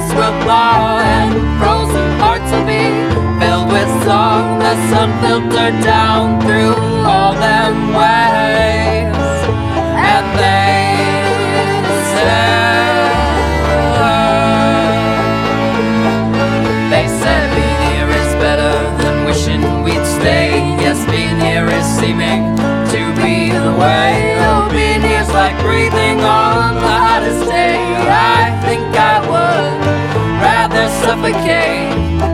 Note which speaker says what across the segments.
Speaker 1: rivers will thaw and frozen hearts will be filled with song. The sun filtered down through all them waves, and they said being here is better than wishing we'd stay. Yes, being here is seeming to be the way. Oh, being here's like breathing on the hottest day. I think I would rather suffocate.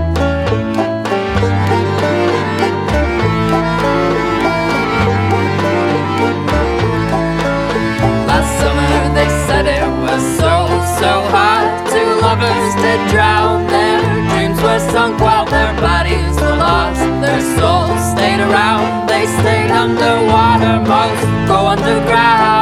Speaker 1: Last summer they said it was so hot. Two lovers did drown. Their dreams were sunk while their bodies were lost. Their souls stayed around. They stayed underwater, most go underground.